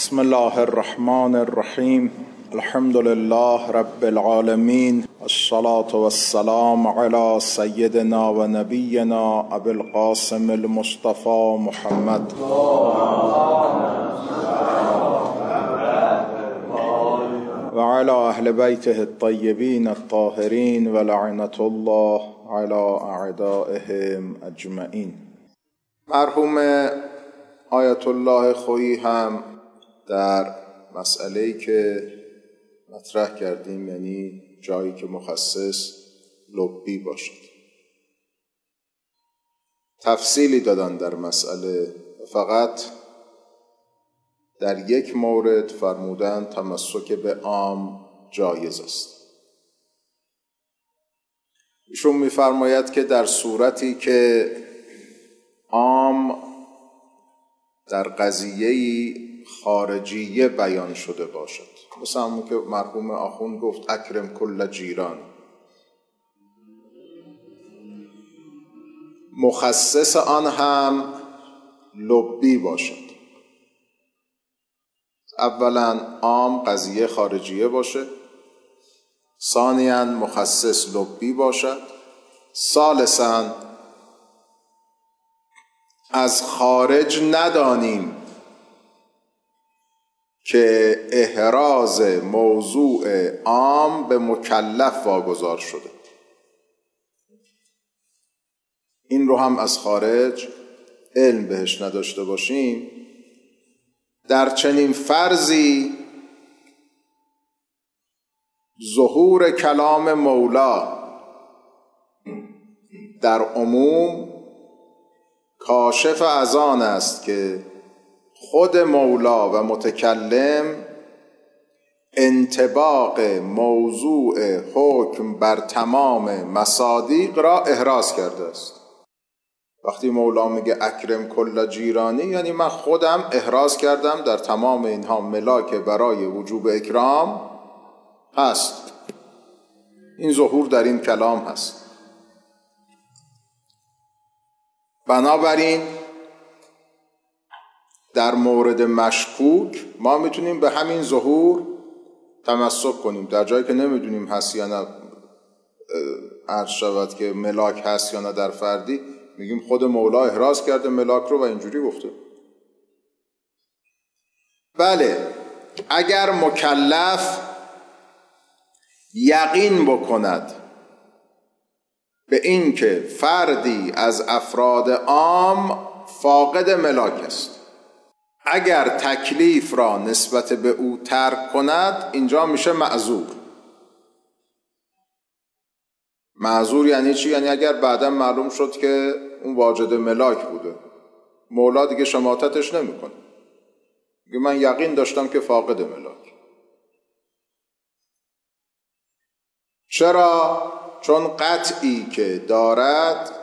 بسم الله الرحمن الرحیم. الحمد لله رب العالمین، الصلاة والسلام علی سیدنا و نبینا ابی القاسم المصطفى محمد و علی اهل بیته الطیبین الطاهرین و لعنة الله علی اعدائهم اجمعین. مرحوم آیت الله خویی هم در مسئله‌ای که مطرح کردیم، یعنی جایی که مخصص لبی باشد، تفصیلی دادن در مسئله، فقط در یک مورد فرمودن تمسک به عام جایز است. ایشون می‌فرماید که در صورتی که عام در قضیه‌ای خارجیه بیان شده باشد، مثلا همون که مرحوم آخوند گفت اکرم کل جیران، مخصص آن هم لبی باشد. اولا عام قضیه خارجیه باشه، ثانیاً مخصص لبی باشد، ثالثاً از خارج ندانیم که احراز موضوع عام به مکلف واگذار شده. این رو هم از خارج علم بهش نداشته باشیم. در چنین فرضی ظهور کلام مولا در عموم کاشف از آن است که خود مولا و متکلم انطباق موضوع حکم بر تمام مصادیق را احراز کرده است. وقتی مولا میگه اکرم کل جیرانی، یعنی من خودم احراز کردم در تمام اینها ملاک برای وجوب اکرام هست. این ظهور در این کلام هست. بنابراین در مورد مشکوک ما میتونیم به همین ظهور تمسک کنیم، در جایی که نمیدونیم هست یا نه، عرض شود که ملاک هست یا نه در فردی، میگیم خود مولا احراز کرده ملاک رو و اینجوری گفته. بله، اگر مکلف یقین بکند به این که فردی از افراد عام فاقد ملاک است، اگر تکلیف را نسبت به او ترک کند، اینجا میشه معذور. معذور یعنی چی؟ یعنی اگر بعدا معلوم شد که اون واجد ملاک بوده، مولا دیگه شماتتش نمیکنه، میگه من یقین داشتم که فاقد ملاک. چرا؟ چون قطعی که دارد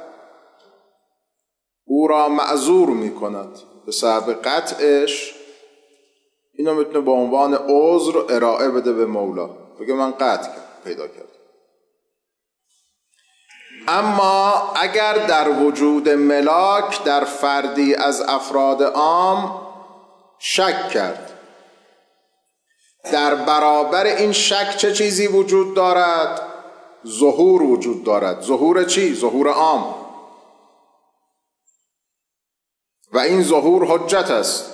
او را معذور میکند. به سبب قطعش اینو میتونه به عنوان عذر ارائه بده به مولا، بگه من قطع پیدا کردم. اما اگر در وجود ملاک در فردی از افراد عام شک کرد، در برابر این شک چه چیزی وجود دارد؟ ظهور وجود دارد. ظهور چی؟ ظهور عام. و این ظهور حجت است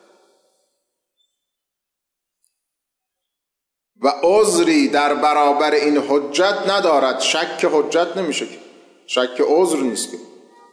و عذری در برابر این حجت ندارد. شک حجت نمیشه، شک عذر نیست که.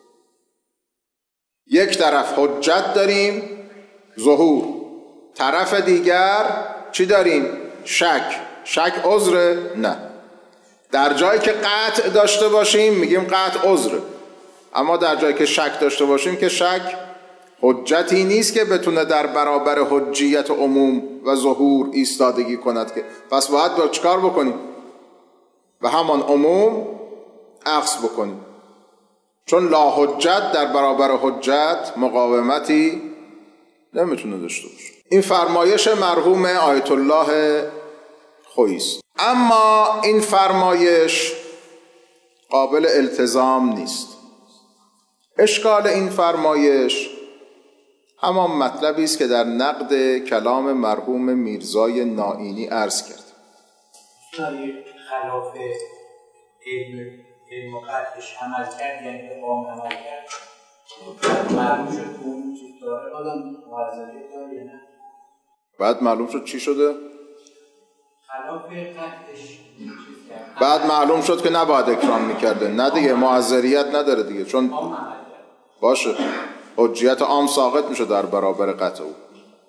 یک طرف حجت داریم، ظهور، طرف دیگر چی داریم؟ شک عذره؟ نه. در جایی که قطع داشته باشیم میگیم قطع عذره، اما در جایی که شک داشته باشیم که شک حجتی نیست که بتونه در برابر حجیت عموم و ظهور ایستادگی کند. که پس باید چیکار بکنیم؟ به همان عموم اخذ بکنیم، چون لا حجت در برابر حجت مقاومتی نمیتونه داشته باشه. این فرمایش مرحوم آیت الله خویی است. اما این فرمایش قابل التزام نیست. اشکال این فرمایش همان مطلبی است که در نقد کلام مرحوم میرزای نائینی عرض کرد. خلاف علم و قطعش عمل کرد، یعنی به قام عمل کرد، معلوم شد که اون چیز داره، آدم معذریت داره یا نه؟ بعد معلوم شد چی شده؟ خلاف قطعش چیز کرد، بعد معلوم شد که نباید اکرام میکرده. نه دیگه، معذریت نداره دیگه، چون باشه حجیت عام ساقط میشه در برابر قطع او.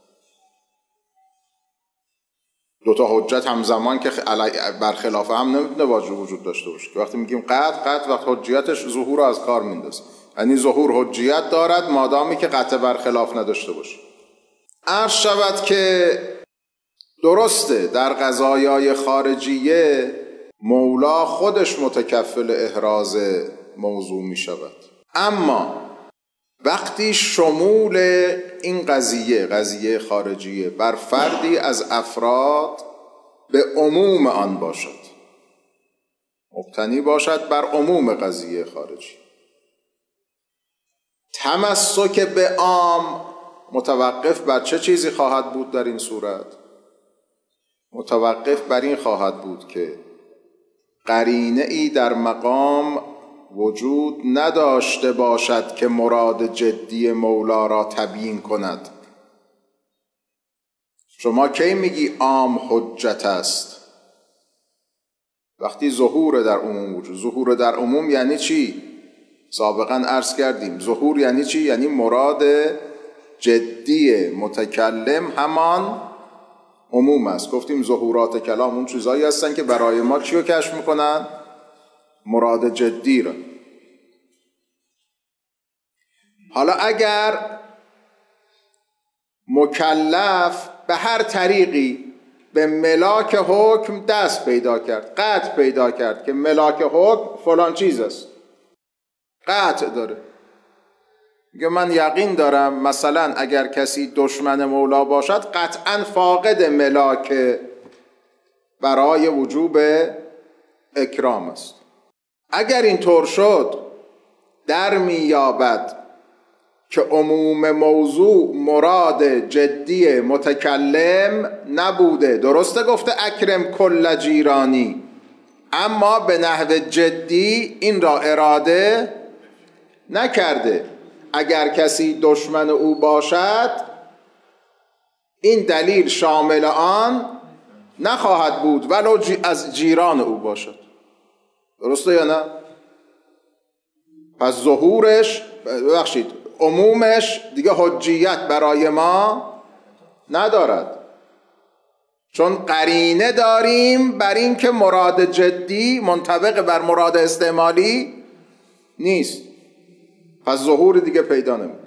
دوتا حجت همزمان که برخلاف هم نمیتونه وجود داشته باشه. که وقتی میگیم قطع وقت حجیتش ظهور رو از کار میندازه، یعنی ظهور حجیت دارد مادامی که قطع برخلاف نداشته باشه. عرض شود که درسته در قضایای خارجیه مولا خودش متکفل احراز موضوع می شود، اما وقتی شمول این قضیه خارجیه بر فردی از افراد به عموم آن باشد، مبتنی باشد بر عموم قضیه خارجی، تمسک به عام متوقف بر چه چیزی خواهد بود در این صورت؟ متوقف بر این خواهد بود که قرینه ای در مقام وجود نداشته باشد که مراد جدی مولا را تبیین کند. شما کی میگی عام حجت است؟ وقتی ظهور در عموم وجود. ظهور در عموم یعنی چی؟ سابقا عرض کردیم ظهور یعنی چی؟ یعنی مراد جدی متکلم همان عموم است. گفتیم ظهورات کلام اون چیزایی هستن که برای ما چی رو کشف میکنن؟ مراد جدی را. حالا اگر مکلف به هر طریقی به ملاک حکم دست پیدا کرد، قطع پیدا کرد که ملاک حکم فلان چیز است، قطع داره، میگه من یقین دارم مثلا اگر کسی دشمن مولا باشد قطعا فاقد ملاک برای وجوب اکرام است. اگر این طور شد در میابد که عموم موضوع مراد جدی متکلم نبوده. درسته گفته اکرم کل جیرانی، اما به نحو جدی این را اراده نکرده. اگر کسی دشمن او باشد این دلیل شامل آن نخواهد بود ولو از جیران او باشد. درسته یا نه؟ پس ظهورش عمومش دیگه حجیت برای ما ندارد، چون قرینه داریم بر این که مراد جدی منطبق بر مراد استعمالی نیست. پس ظهور دیگه پیدا نمیکنه.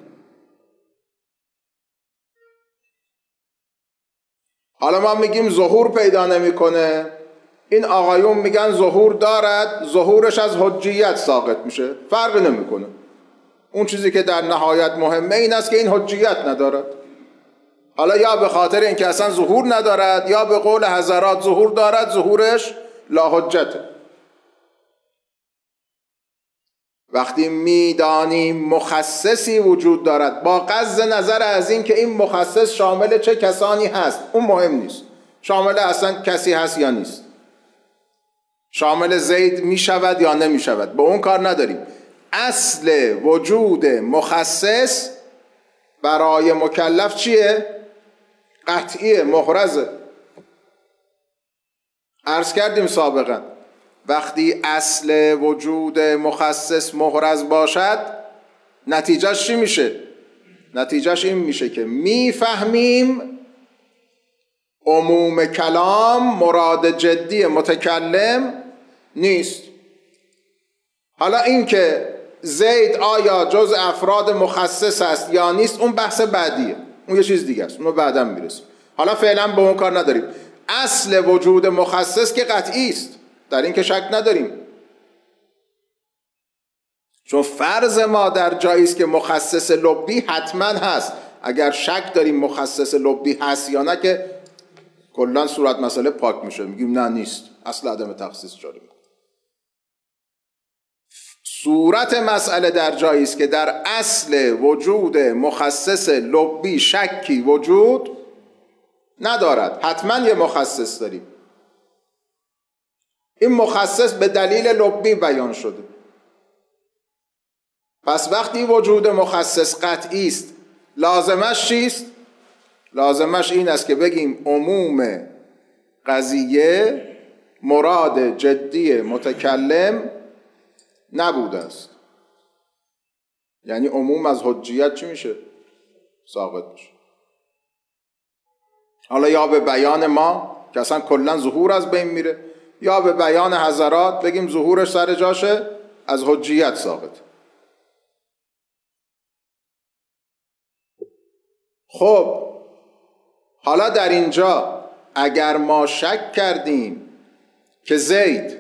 حالا ما میگیم ظهور پیدا نمیکنه، این آقایون میگن ظهور دارد، ظهورش از حجیت ساقط میشه، فرقی نمیکنه. اون چیزی که در نهایت مهمه این است که این حجیت ندارد. حالا یا به خاطر اینکه اصلا ظهور ندارد یا به قول حضرات ظهور دارد، ظهورش لا حجته. وقتی میدانیم مخصصی وجود دارد با غض نظر از این که این مخصص شامل چه کسانی هست، اون مهم نیست، شامل اصلا کسی هست یا نیست، شامل زید می شود یا نمی شود، با اون کار نداریم. اصل وجود مخصص برای مکلف چیه؟ قطعیه، محرزه. عرض کردیم سابقا وقتی اصل وجود مخصص محرز باشد نتیجهش چی میشه؟ نتیجهش این میشه که میفهمیم عموم کلام مراد جدی متکلم نیست. حالا این که زید آیا جز افراد مخصص است یا نیست اون بحث بعدیه، اون یه چیز دیگه است، اون بعداً میرسیم. حالا فعلا به اون کار نداریم. اصل وجود مخصص که قطعی است، در این که شک نداریم، چون فرض ما در جایی است که مخصص لبی حتما هست. اگر شک داریم مخصص لبی هست یا نه که کلا صورت مسئله پاک میشه، میگیم نه نیست، اصل عدم تخصیص جاری میکنه. صورت مسئله در جایی است که در اصل وجود مخصص لبی شکی وجود ندارد. حتما یه مخصص داریم. این مخصص به دلیل لبی بیان شده. پس وقتی وجود مخصص قطعی است، لازمش چیست؟ لازمش این است که بگیم عموم قضیه مراد جدی متکلم نبوده است. یعنی عموم از حجیت چی میشه؟ ساقط میشه. حالا یا به بیان ما که اصلا کلا ظهور از بین میره، یا به بیان حضرات بگیم ظهورش سر جاشه، از حجیت ساقط. خب حالا در اینجا اگر ما شک کردیم که زید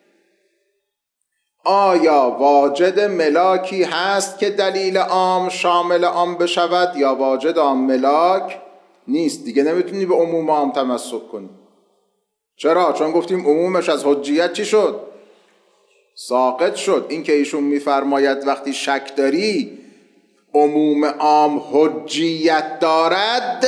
آیا واجد ملاکی هست که دلیل عام شامل عام بشود یا واجد عام ملاک نیست، دیگه نمیتونی به عموم عام تمسک کنی. چرا؟ چون گفتیم عمومش از حجیت چی شد؟ ساقط شد. این که ایشون میفرماید وقتی شک داری عموم عام حجیت دارد،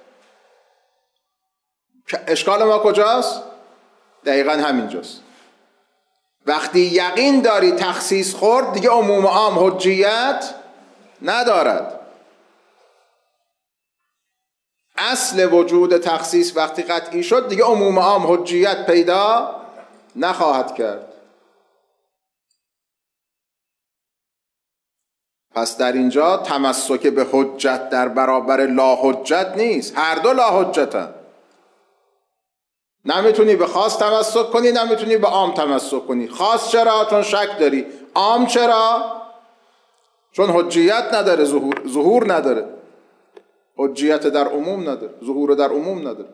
اشکال ما کجاست؟ دقیقا همینجاست. وقتی یقین داری تخصیص خورد دیگه عموم عام حجیت ندارد. اصل وجود تخصیص وقتی قطعی شد دیگه عموم عام حجیت پیدا نخواهد کرد. پس در اینجا تمسک به حجت در برابر لا حجت نیست، هر دو لا حجتن. نمیتونی به خاص تمسک کنی، نمیتونی به عام تمسک کنی. خاص چرا؟ چون شک داری. عام چرا؟ چون حجیت نداره، ظهور نداره. حجیت در عموم نداره، ظهور در عموم نداره.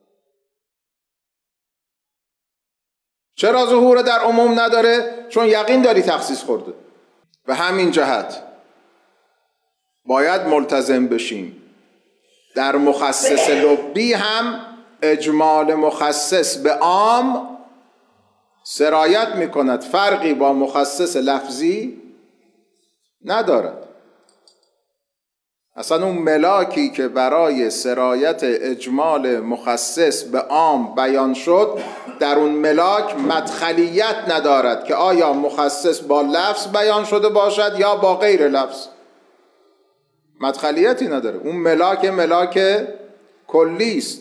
چرا ظهور در عموم نداره؟ چون یقین داری تخصیص خورده. به همین جهت باید ملتزم بشیم در مخصص لبی هم اجمال مخصص به عام سرایت می کند، فرقی با مخصص لفظی ندارد. اصلا اون ملاکی که برای سرایت اجمال مخصص به عام بیان شد در اون ملاک مدخلیت ندارد که آیا مخصص با لفظ بیان شده باشد یا با غیر لفظ. مدخلیتی نداره. اون ملاک کلی است.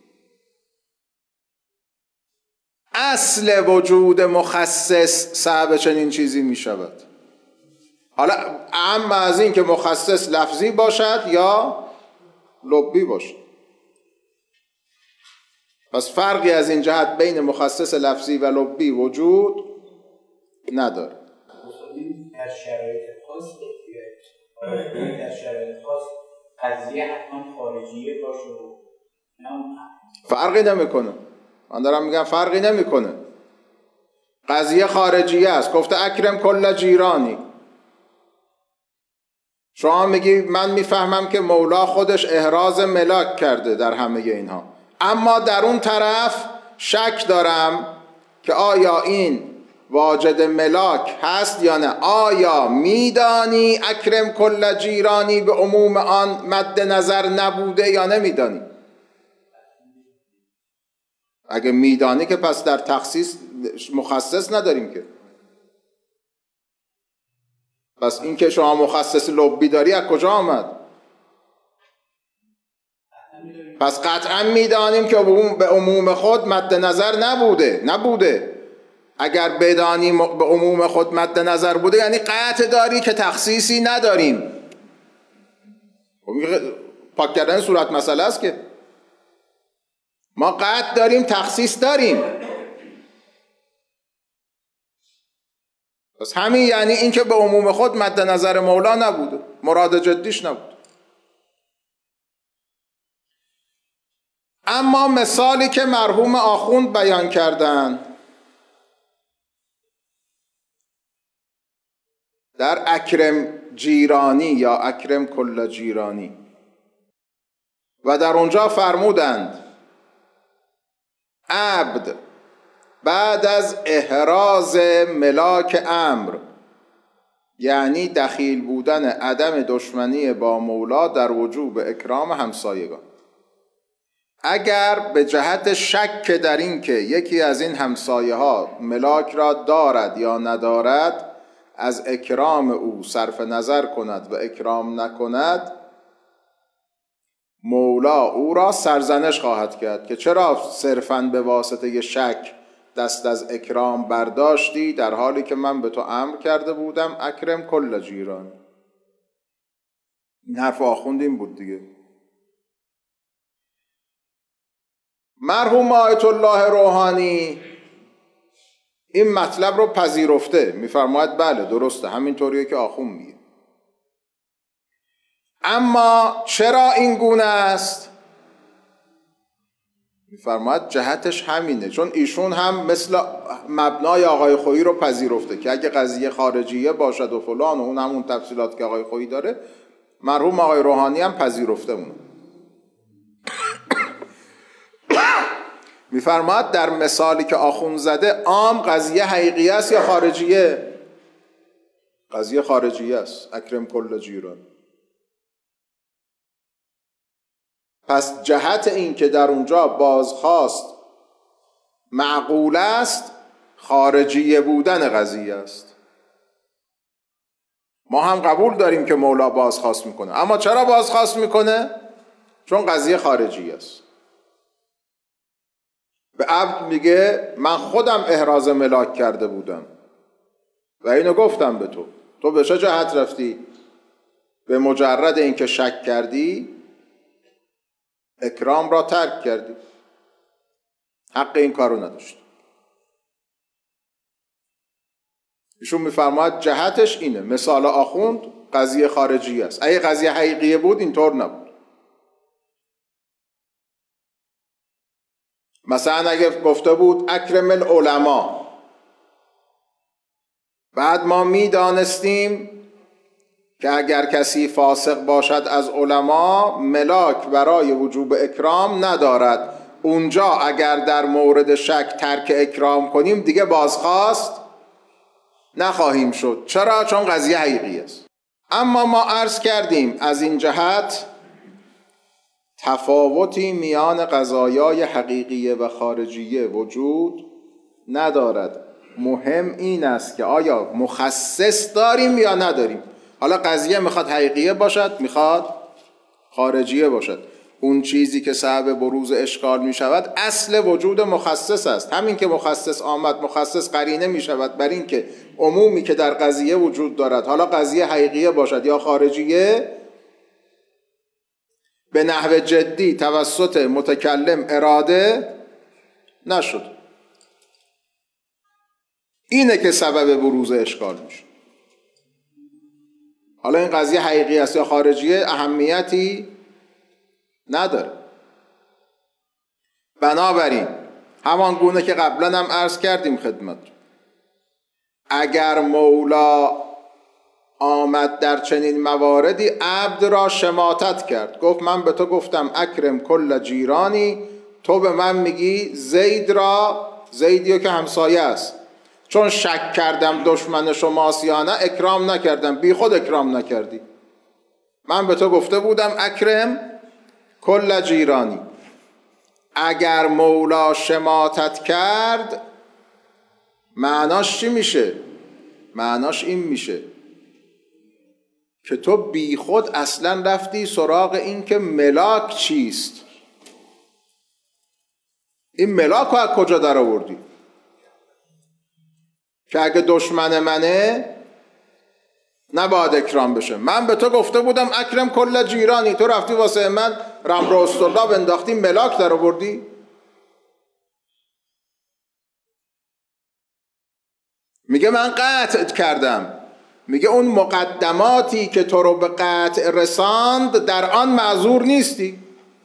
اصل وجود مخصص صاحب چنین چیزی می شود. حالا اما از این که مخصص لفظی باشد یا لبی باشد. پس فرقی از این جهت بین مخصص لفظی و لبی وجود نداره. در شرایط خاص در شرایط خاص قضیه حتما خارجیه باشه فرقی نمیکنه. من دارم میگم فرقی نمیکنه. قضیه خارجیه است. گفته اکرم کل جیرانی. شما میگی من میفهمم که مولا خودش احراز ملاک کرده در همه اینها، اما در اون طرف شک دارم که آیا این واجد ملاک هست یا نه. آیا میدانی اکرم کل جیرانی به عموم آن مد نظر نبوده یا نمیدانی؟ اگه میدانی که پس در تخصیص مخصص نداریم که. پس این که شما مخصص لبی داری از کجا آمد؟ پس قطعا میدانیم که به عموم خود مد نظر نبوده. اگر بدانی به عموم خود مد نظر بوده یعنی قطع داری که تخصیصی نداریم. پاک کردن صورت مسئله است که ما قطع داریم تخصیص داریم. پس همین یعنی این که به عموم خود مد نظر مولا نبوده، مراد جدیش نبود. اما مثالی که مرحوم آخوند بیان کردن در اکرم جیرانی یا اکرم کل جیرانی و در اونجا فرمودند عبد بعد از احراز ملاک امر یعنی دخیل بودن عدم دشمنی با مولا در وجوب اکرام همسایگان. اگر به جهت شک در این که یکی از این همسایه ها ملاک را دارد یا ندارد از اکرام او صرف نظر کند و اکرام نکند، مولا او را سرزنش خواهد کرد که چرا صرفاً به واسطه شک دست از اکرام برداشتی، در حالی که من به تو امر کرده بودم اکرم کل جیران. این حرف آخوند این بود دیگه. مرحوم آیت الله روحانی این مطلب رو پذیرفته، میفرماید بله درسته، همینطوریه که آخوند میگه. اما چرا این گونه است؟ میفرماید جهتش همینه، چون ایشون هم مثل مبنای آقای خویی رو پذیرفته که اگه قضیه خارجیه باشد و فلان و اون همون تفصیلات که آقای خویی داره، مرحوم آقای روحانی هم پذیرفته اونه. میفرماید در مثالی که آخوند زده عام قضیه حقیقی است یا خارجیه؟ قضیه خارجیه است، اکرم کل جیران. پس جهت این که در اونجا بازخواست معقول است، خارجیه بودن قضیه است. ما هم قبول داریم که مولا بازخواست میکنه، اما چرا بازخواست میکنه؟ چون قضیه خارجیه است. به عبد میگه من خودم احراز ملاک کرده بودم و اینو گفتم به تو، تو به چه جهت رفتی؟ به مجرد اینکه شک کردی اکرام را ترک کردی، حق این کارو نداشت. ایشون میفرماید جهتش اینه. مثال آخوند قضیه خارجی است. اگه قضیه حقیقیه بود اینطور نبود. مثلا اگه گفته بود اکرم العلماء، بعد ما میدانستیم که اگر کسی فاسق باشد از علما ملاک برای وجوب اکرام ندارد، اونجا اگر در مورد شک ترک اکرام کنیم دیگه بازخواست نخواهیم شد. چرا؟ چون قضیه حقیقی است. اما ما عرض کردیم از این جهت تفاوتی میان قضایای حقیقیه و خارجیه وجود ندارد. مهم این است که آیا مخصص داریم یا نداریم. حالا قضیه میخواد حقیقیه باشد، میخواد خارجیه باشد. اون چیزی که سبب بروز اشکال میشود اصل وجود مخصص است. همین که مخصص آمد، مخصص قرینه میشود بر این که عمومی که در قضیه وجود دارد، حالا قضیه حقیقیه باشد یا خارجیه، به نحو جدی توسط متکلم اراده نشد. اینه که سبب بروز اشکال میشه. حالا این قضیه حقیقی است یا خارجیه اهمیتی نداره. بنابراین همان گونه که قبلا هم عرض کردیم خدمت، اگر مولا آمد در چنین مواردی عبد را شماتت کرد، گفت من به تو گفتم اکرم کل جیرانی، تو به من میگی زیدیو که همسایه است، چون شک کردم دشمن شماست یا نه اکرام نکردم، بی خود اکرام نکردی. من به تو گفته بودم اکرم کل جیرانی. اگر مولا شماتت کرد معناش چی میشه؟ معناش این میشه که تو بی خود اصلا رفتی سراغ این که ملاک چیست. این ملاک رو از کجا در آوردی؟ که اگه دشمن منه نباید اکرام بشه. من به تو گفته بودم اکرم کل جیرانی، تو رفتی واسه من رمر و استرلاب انداختی، ملاک در آوردی. میگه من قطع کردم. میگه اون مقدماتی که تو رو به قطع رساند در آن معذور نیستی.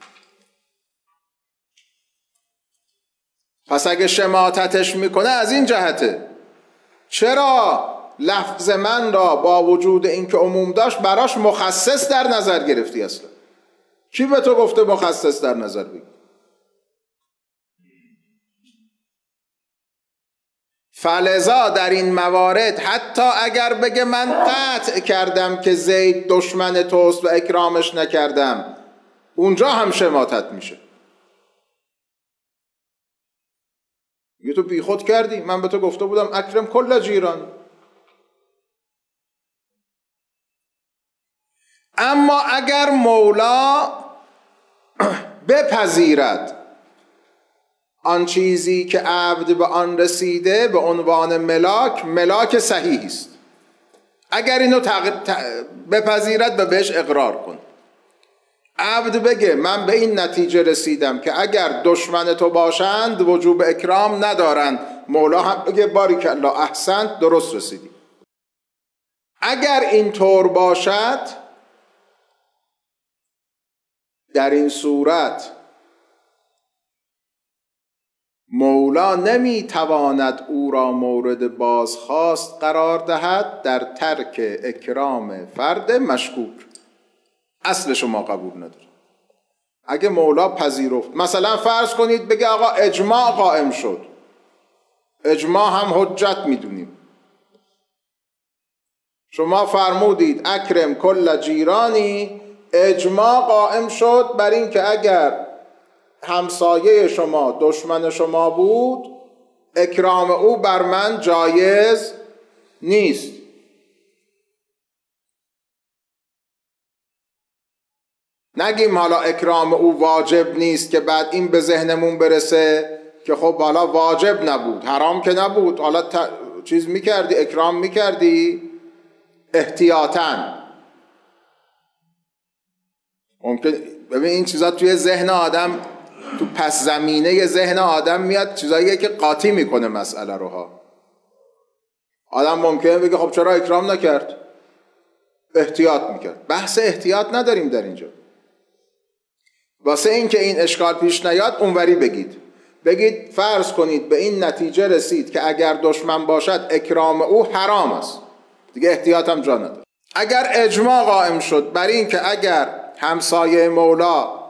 پس اگه شماتتش میکنه از این جهته، چرا لفظ من را با وجود اینکه عموم داشت براش مخصص در نظر گرفتی؟ اصلا کی به تو گفته مخصص در نظر بگیری؟ فلذا در این موارد حتی اگر بگه من قطع کردم که زید دشمن توست و اکرامش نکردم، اونجا هم شماتت میشه. یه تو بی خود کردی، من به تو گفته بودم اکرم کل جیران. اما اگر مولا بپذیرد آن چیزی که عبد به آن رسیده به عنوان ملاک صحیح است، اگر اینو بپذیرد و بهش اقرار کن، عبد بگه من به این نتیجه رسیدم که اگر دشمن تو باشند وجوب اکرام ندارند، مولا هم بگه باریک الله احسنت درست رسیدی. اگر این طور باشد، در این صورت مولا نمیتواند او را مورد بازخواست قرار دهد در ترک اکرام فرد مشکوک. اصلش ما قبول نداره. اگه مولا پذیرفت، مثلا فرض کنید بگه آقا اجماع قائم شد، اجماع هم حجت میدونیم، شما فرمودید اکرم کل جیرانی، اجماع قائم شد بر این که اگر همسایه شما دشمن شما بود اکرام او بر من جایز نیست. نگیم حالا اکرام او واجب نیست که بعد این به ذهنمون برسه که خب حالا واجب نبود، حرام که نبود، حالا چیز میکردی، اکرام میکردی احتیاطاً. ممکن ببین این چیزا توی ذهن آدم، تو پس زمینه ذهن آدم میاد، چیزاییه که قاطی میکنه مسئله رو ها. آدم ممکنه بگه خب چرا اکرام نکرد؟ احتیاط میکرد. بحث احتیاط نداریم در اینجا. واسه این که این اشکال پیش نیاد اونوری بگید فرض کنید به این نتیجه رسید که اگر دشمن باشد اکرام او حرام است، دیگه احتیاط هم جا نداره. اگر اجماع قائم شد بر این که اگر همسایه مولا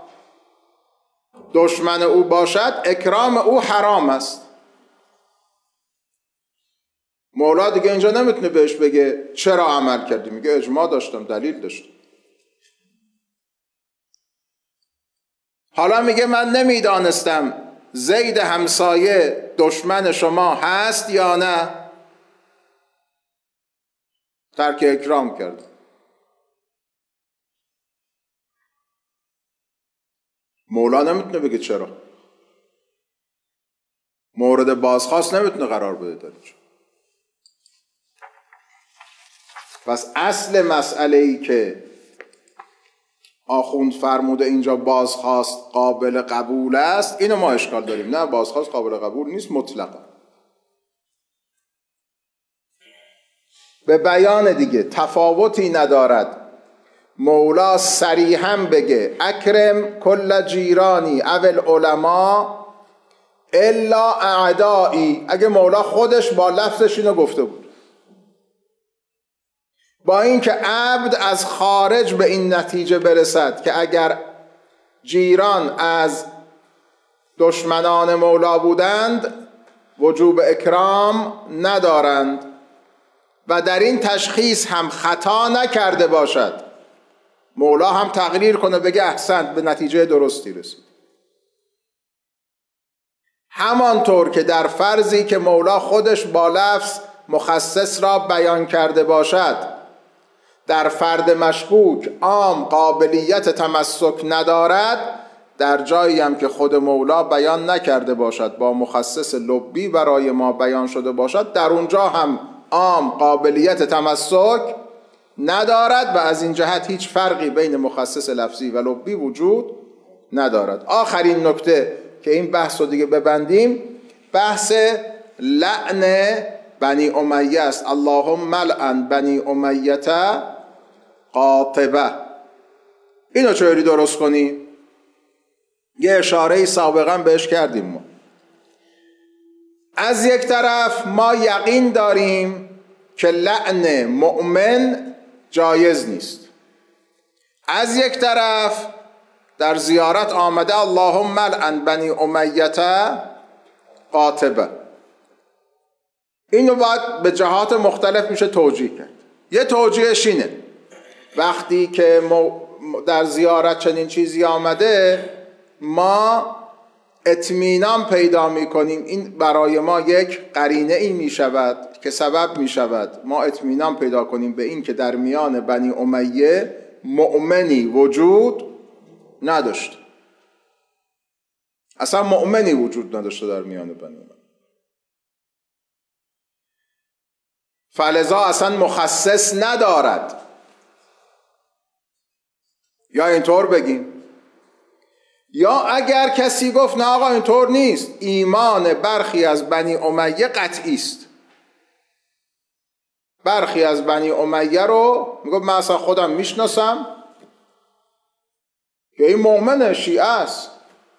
دشمن او باشد اکرام او حرام است، مولا دیگه اینجا نمیتونه بهش بگه چرا عمل کردی، میگه اجماع داشتم، دلیل داشتم. حالا میگه من نمیدانستم زید همسایه دشمن شما هست یا نه، ترک اکرام کرد. مولا نمیتونه بگه چرا، مورد بازخواست نمیتونه قرار بده در اینجا. پس اصل مسئله ای که آخوند فرموده اینجا بازخواست قابل قبول است، اینو ما اشکال داریم. نه، بازخواست قابل قبول نیست مطلقا. به بیان دیگه تفاوتی ندارد مولا صریحاً بگه اکرم کل جیرانی اول علماء الا اعدایی، اگه مولا خودش با لفظش اینو گفته بود، با اینکه عبد از خارج به این نتیجه برسد که اگر جیران از دشمنان مولا بودند وجوب اکرام ندارند و در این تشخیص هم خطا نکرده باشد، مولا هم تقریر کنه بگه احسنت به نتیجه درستی رسید. همانطور که در فرضی که مولا خودش با لفظ مخصص را بیان کرده باشد در فرد مشکوک عام قابلیت تمسک ندارد، در جایی هم که خود مولا بیان نکرده باشد با مخصص لبی برای ما بیان شده باشد، در اونجا هم عام قابلیت تمسک ندارد و از این جهت هیچ فرقی بین مخصص لفظی و لبی وجود ندارد. آخرین نکته که این بحث رو دیگه ببندیم، بحث لعن بنی امیه است. اللهم لعن بنی امیه قاطبه. اینو چطوری درست کنیم؟ یه اشاره سابقا بهش کردیم. ما از یک طرف ما یقین داریم که لعن مؤمن جایز نیست، از یک طرف در زیارت آمده اللهم لعن بنی امیه قاطبه. اینو باید به جهات مختلف میشه توجیه کرد. یه توجیهش اینه وقتی که در زیارت چنین چیزی آمده ما اطمینان پیدا میکنیم، این برای ما یک قرینه ای میشود که سبب میشود ما اطمینان پیدا کنیم به این که در میان بنی امیه مؤمنی وجود نداشته، اصلا مؤمنی وجود نداشته در میان بنی امیه. فلذا اصلا مخصص ندارد. یا اینطور بگیم، یا اگر کسی گفت نه آقا اینطور نیست، ایمان برخی از بنی امیه قطعی است، برخی از بنی امیه رو میگفت من اصلا خودم میشناسم که این مؤمن شیعه است.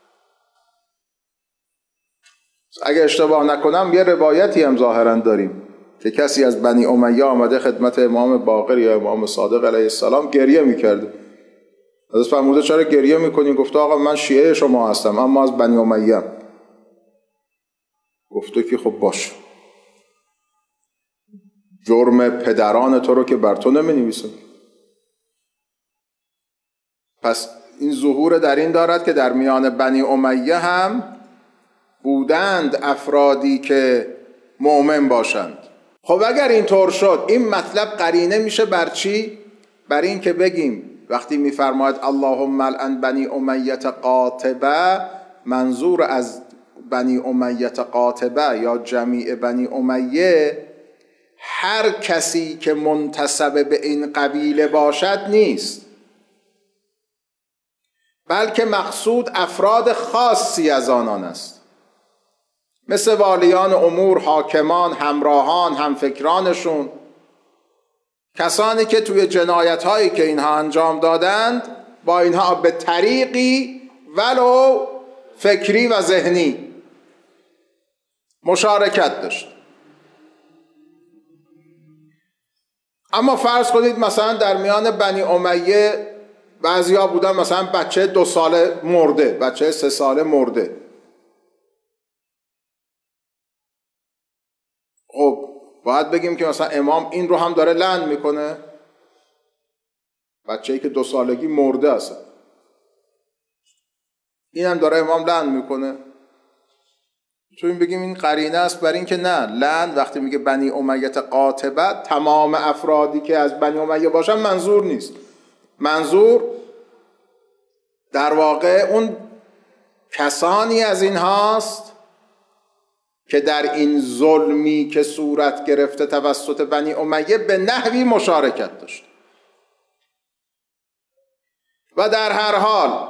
اگه اشتباه نکنم یه روایتی هم ظاهرا داریم که کسی از بنی امیه آمده خدمت امام باقر یا امام صادق علیه السلام گریه میکرده. حضرت فرموده چرا گریه میکنین؟ گفته آقا من شیعه شما هستم اما از بنی امیه ام. گفته که خب باش، جرم پدران تو رو که بر تو نمی-نویسن. پس این ظهور در این دارد که در میان بنی امیه هم بودند افرادی که مؤمن باشند. خب اگر اینطور شد این مطلب قرینه میشه بر چی؟ بر این که بگیم وقتی میفرماید اللهم لعن بنی امیه قاطبه، منظور از بنی امیه قاطبه یا جمیع بنی امیه هر کسی که منتسب به این قبیله باشد نیست، بلکه مقصود افراد خاصی از آنان است، مثل والیان امور، حاکمان، همراهان، همفکرانشون، کسانی که توی جنایت هایی که اینها انجام دادند با اینها به طریقی ولو فکری و ذهنی مشارکت داشت. اما فرض کنید مثلا در میان بنی امیه بعضیا بودن مثلا بچه 2 ساله مرده، بچه 3 ساله مرده. خب باید بگیم که مثلا امام این رو هم داره لعن میکنه، بچه‌ای که 2 سالگی مرده است این هم داره امام لعن میکنه. چون بگیم این قرینه است بر این که نه، لعن وقتی میگه بنی امیه قاطبه تمام افرادی که از بنی امیه باشن منظور نیست، منظور در واقع اون کسانی از این هاست که در این ظلمی که صورت گرفته توسط بنی امیه به نحوی مشارکت داشت. و در هر حال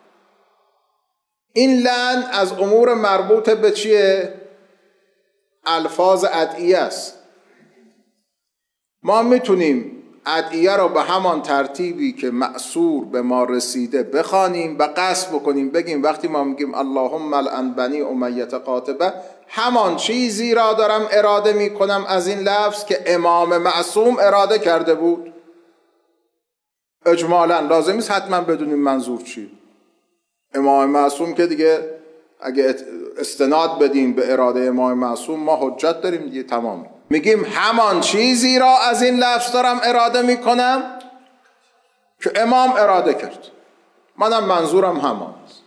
این لعن از امور مربوط به چیه؟ الفاظ ادعیه است. ما میتونیم ادعیه رو به همان ترتیبی که مأثور به ما رسیده بخوانیم و قصد بکنیم، بگیم وقتی ما میگیم اللهم لعن بنی امیه قاطبه همان چیزی را دارم اراده میکنم از این لفظ که امام معصوم اراده کرده بود. اجمالا لازم نیست حتما بدونیم منظور چی. امام معصوم که دیگه اگه استناد بدیم به اراده امام معصوم ما حجت داریم دیگه، تمام. میگیم همان چیزی را از این لفظ دارم اراده میکنم که امام اراده کرد، منم منظورم همان است.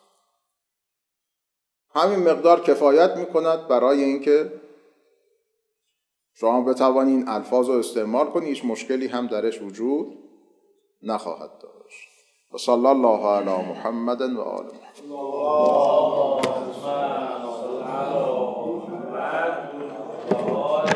همین مقدار کفایت میکند برای اینکه شما بتوانید این الفاظ رو استعمال کنید، هیچ مشکلی هم درش وجود نخواهد داشت. و صلی الله علی محمد و آل محمد.